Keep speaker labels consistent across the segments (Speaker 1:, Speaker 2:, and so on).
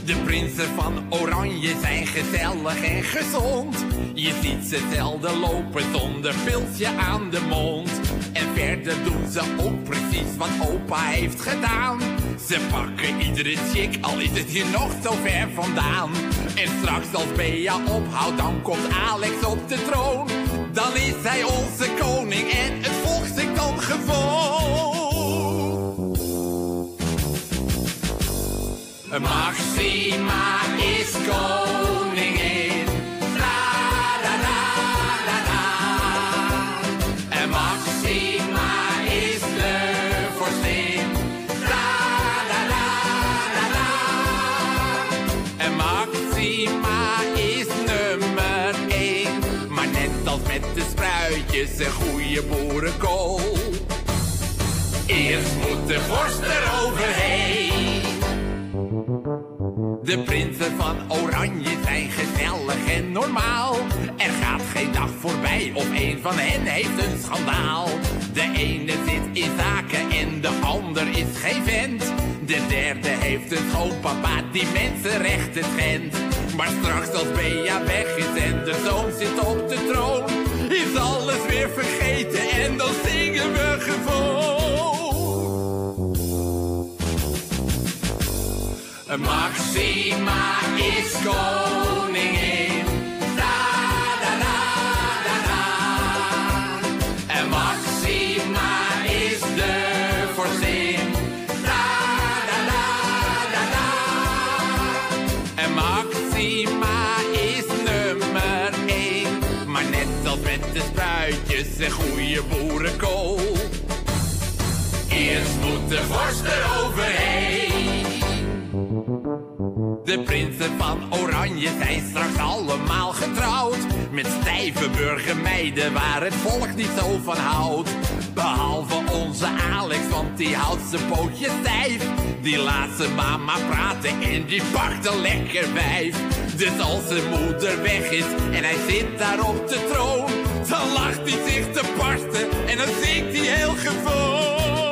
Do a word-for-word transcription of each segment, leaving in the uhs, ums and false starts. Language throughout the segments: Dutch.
Speaker 1: De prinsen van Oranje zijn gezellig en gezond. Je ziet ze zelden lopen zonder pilsje aan de mond. En verder doen ze ook precies wat opa heeft gedaan. Ze pakken iedere chick, al is het hier nog zo ver vandaan. En straks als Bea ophoudt, dan komt Alex op de troon. Dan is hij onze koning en het volk zingt dan gewoon. Maxima is koningin. En Maxima is de vorstin. La la la la la. En Maxima is nummer één. Maar net als met de spruitjes een goede boerenkool. Eerst moet de vorst eroverheen. De prinsen van Oranje zijn gezellig en normaal. Er gaat geen dag voorbij of een van hen heeft een schandaal. De ene zit in zaken en de ander is geen vent. De derde heeft een schoonpapa die mensenrechten schendt. Maar straks als Bea weg is en de zoon zit op de troon, is alles weer vergeten en dan zingen we gewoon. Maxima is koningin. Da da da da da. En Maxima is de vorstin. Da da da da da. En Maxima is nummer één. Maar net als met de spruitjes een goede boerenkool. Eerst moet de vorst eroverheen. De prinsen van Oranje zijn straks allemaal getrouwd. Met stijve burgermeiden waar het volk niet zo van houdt. Behalve onze Alex, want die houdt zijn pootje stijf. Die laat zijn mama praten en die pakt een lekker wijf. Dus als zijn moeder weg is en hij zit daar op de troon, dan lacht hij zich te barsten en dan zingt hij heel gewoon.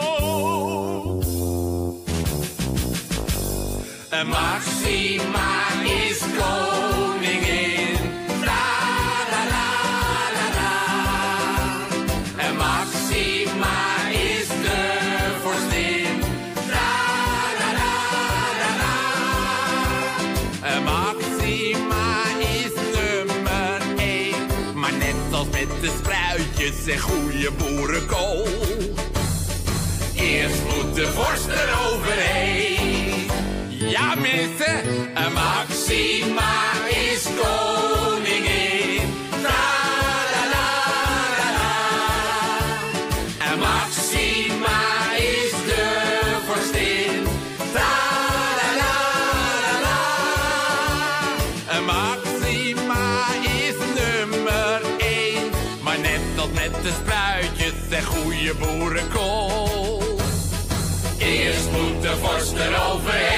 Speaker 1: Maxima is koningin. La la la la la. En Maxima is de vorstin. La la la la la. En Maxima is nummer één. Maar net als met de spruitjes en goede boerenkool. Eerst moet de vorst eroverheen. Ja mensen, en Maxima is koningin. La la la la la. En Maxima is de vorstin. La la la la la. En Maxima is nummer één. Maar net als met de spruitjes en goede boerenkool. Eerst moet de vorst eroverheen.